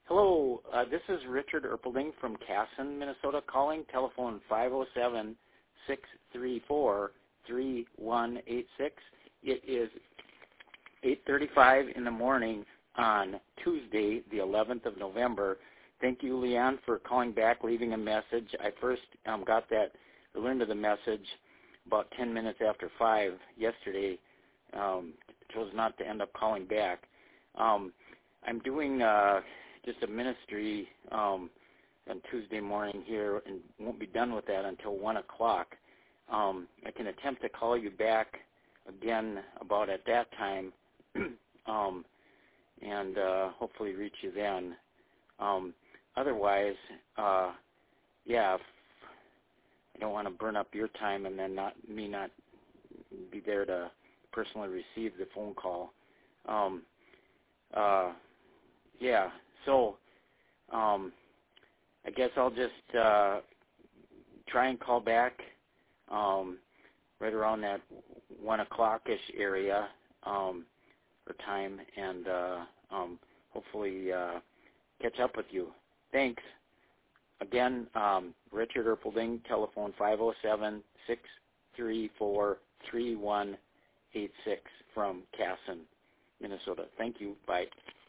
Hello, this is Richard Erpelding from Casson, Minnesota, calling. Telephone 507-634-3186. It is 8:35 in the morning on Tuesday, the 11th of November. Thank you, Leon, for calling back, leaving a message. I first learned of the message about 10 minutes after 5 yesterday. Chose not to end up calling back. I'm doing just a ministry on Tuesday morning here, and won't be done with that until 1 o'clock. I can attempt to call you back again about at that time, and hopefully reach you then. Otherwise, yeah, I don't want to burn up your time and then not be there to personally receive the phone call. Yeah, so I guess I'll just try and call back right around that 1 o'clock-ish area or time, and hopefully catch up with you. Thanks. Again, Richard Erpelding, telephone 507-634-3186 from Casson, Minnesota. Thank you. Bye.